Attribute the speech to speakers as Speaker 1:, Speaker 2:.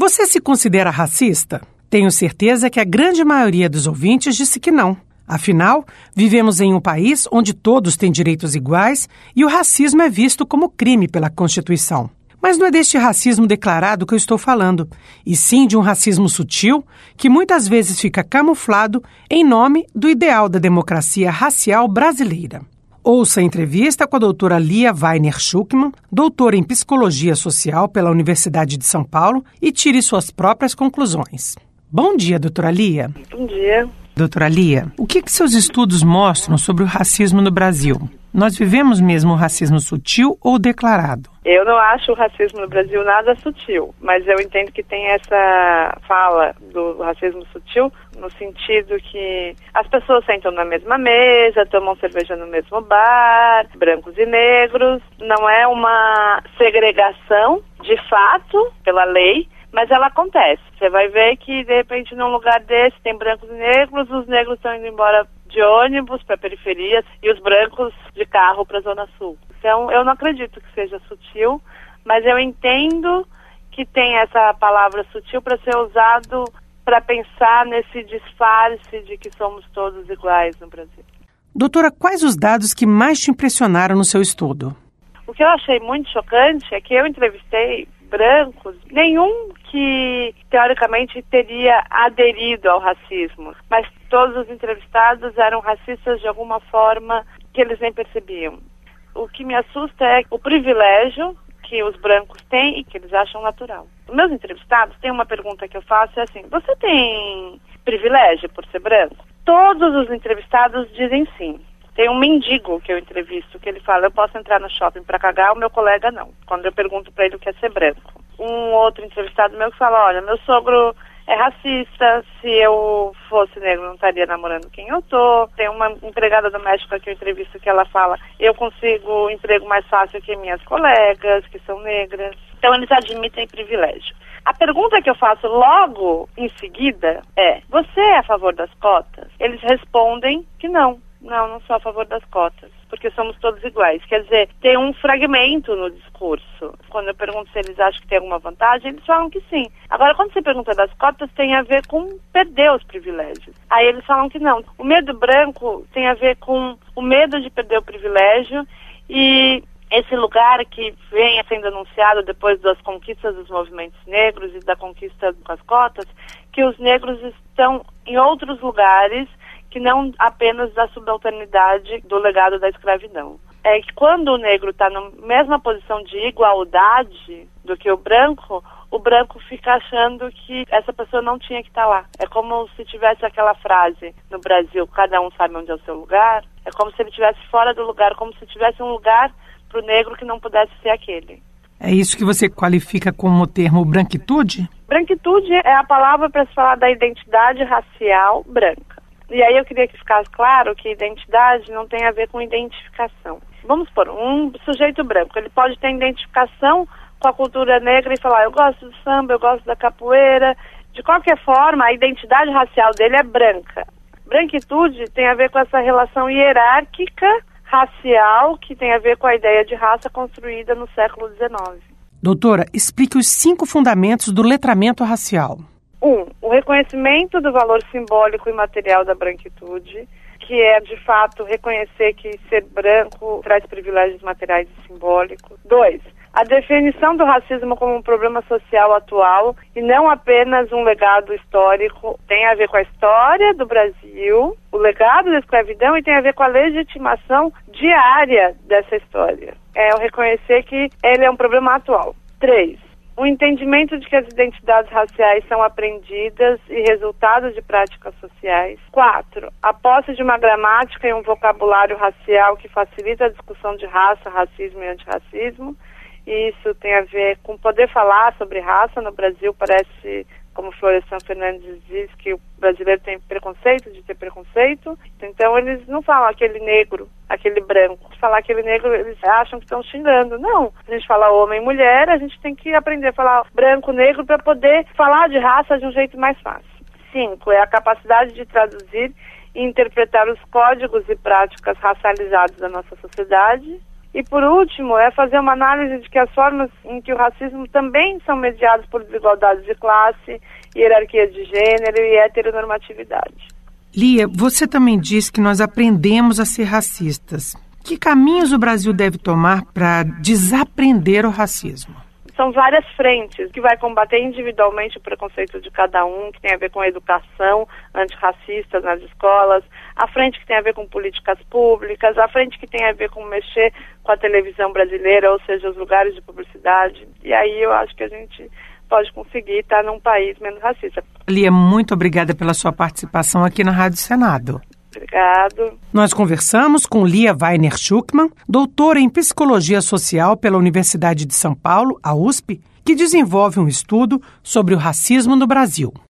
Speaker 1: Você se considera racista? Tenho certeza que a grande maioria dos ouvintes disse que não. Afinal, vivemos em um país onde todos têm direitos iguais e o racismo é visto como crime pela Constituição. Mas não é deste racismo declarado que eu estou falando, e sim de um racismo sutil que muitas vezes fica camuflado em nome do ideal da democracia racial brasileira. Ouça a entrevista com a doutora Lia Weiner Schuckmann, doutora em Psicologia Social pela Universidade de São Paulo, e tire suas próprias conclusões. Bom dia, doutora Lia.
Speaker 2: Bom dia.
Speaker 1: Doutora Lia, o que seus estudos mostram sobre o racismo no Brasil? Nós vivemos mesmo um racismo sutil ou declarado?
Speaker 2: Eu não acho o racismo no Brasil nada sutil, mas eu entendo que tem essa fala do racismo sutil no sentido que as pessoas sentam na mesma mesa, tomam cerveja no mesmo bar, brancos e negros. Não é uma segregação de fato pela lei, mas ela acontece. Você vai ver que, de repente, num lugar desse tem brancos e negros, os negros estão indo embora de ônibus para a periferia e os brancos de carro para a Zona Sul. Então, eu não acredito que seja sutil, mas eu entendo que tem essa palavra sutil para ser usado para pensar nesse disfarce de que somos todos iguais no Brasil.
Speaker 1: Doutora, quais os dados que mais te impressionaram no seu estudo?
Speaker 2: O que eu achei muito chocante é que eu entrevistei brancos, nenhum que teoricamente teria aderido ao racismo, mas todos os entrevistados eram racistas de alguma forma que eles nem percebiam. O que me assusta é o privilégio que os brancos têm e que eles acham natural. Os meus entrevistados, tem uma pergunta que eu faço, é assim: você tem privilégio por ser branco? Todos os entrevistados dizem sim. Tem um mendigo que eu entrevisto, que ele fala: eu posso entrar no shopping para cagar, o meu colega não. Quando eu pergunto para ele o que é ser branco. Um outro entrevistado meu que fala: olha, meu sogro é racista, se eu fosse negro não estaria namorando quem eu tô. Tem uma empregada doméstica que eu entrevisto que ela fala: eu consigo emprego mais fácil que minhas colegas, que são negras. Então eles admitem privilégio. A pergunta que eu faço logo em seguida é: você é a favor das cotas? Eles respondem que não. Não sou a favor das cotas, porque somos todos iguais. Quer dizer, tem um fragmento no discurso. Quando eu pergunto se eles acham que tem alguma vantagem, eles falam que sim. Agora, quando você pergunta das cotas, tem a ver com perder os privilégios. Aí eles falam que não. O medo branco tem a ver com o medo de perder o privilégio e esse lugar que vem sendo anunciado depois das conquistas dos movimentos negros e da conquista das cotas, que os negros estão em outros lugares que não apenas da subalternidade do legado da escravidão. É que quando o negro está na mesma posição de igualdade do que o branco fica achando que essa pessoa não tinha que estar lá. É como se tivesse aquela frase no Brasil: cada um sabe onde é o seu lugar. É como se ele estivesse fora do lugar, como se tivesse um lugar para o negro que não pudesse ser aquele.
Speaker 1: É isso que você qualifica como o termo branquitude?
Speaker 2: Branquitude é a palavra para se falar da identidade racial branca. E aí eu queria que ficasse claro que identidade não tem a ver com identificação. Vamos supor, um sujeito branco, ele pode ter identificação com a cultura negra e falar: eu gosto do samba, eu gosto da capoeira. De qualquer forma, a identidade racial dele é branca. Branquitude tem a ver com essa relação hierárquica racial que tem a ver com a ideia de raça construída no século XIX.
Speaker 1: Doutora, explique os 5 fundamentos do letramento racial.
Speaker 2: 1. O reconhecimento do valor simbólico e material da branquitude, que é, de fato, reconhecer que ser branco traz privilégios materiais e simbólicos. 2. A definição do racismo como um problema social atual e não apenas um legado histórico. Tem a ver com a história do Brasil, o legado da escravidão, e tem a ver com a legitimação diária dessa história. É o reconhecer que ele é um problema atual. 3. O entendimento de que as identidades raciais são aprendidas e resultado de práticas sociais. 4. A posse de uma gramática e um vocabulário racial que facilita a discussão de raça, racismo e antirracismo. E isso tem a ver com poder falar sobre raça. No Brasil parece, como Florestan Fernandes diz, que o brasileiro tem preconceito de ter preconceito. Então eles não falam aquele negro, aquele branco. Se falar aquele negro, eles acham que estão xingando. Não. A gente fala homem e mulher, a gente tem que aprender a falar branco, negro, para poder falar de raça de um jeito mais fácil. 5. É a capacidade de traduzir e interpretar os códigos e práticas racializados da nossa sociedade. E por último, é fazer uma análise de que as formas em que o racismo também são mediadas por desigualdades de classe, hierarquia de gênero e heteronormatividade.
Speaker 1: Lia, você também disse que nós aprendemos a ser racistas. Que caminhos o Brasil deve tomar para desaprender o racismo?
Speaker 2: São várias frentes que vai combater individualmente o preconceito de cada um, que tem a ver com a educação antirracista nas escolas, a frente que tem a ver com políticas públicas, a frente que tem a ver com mexer com a televisão brasileira, ou seja, os lugares de publicidade. E aí eu acho que a gente pode conseguir estar num país menos racista.
Speaker 1: Lia, muito obrigada pela sua participação aqui na Rádio Senado.
Speaker 2: Obrigado.
Speaker 1: Nós conversamos com Lia Weiner-Schuckmann, doutora em Psicologia Social pela Universidade de São Paulo, a USP, que desenvolve um estudo sobre o racismo no Brasil.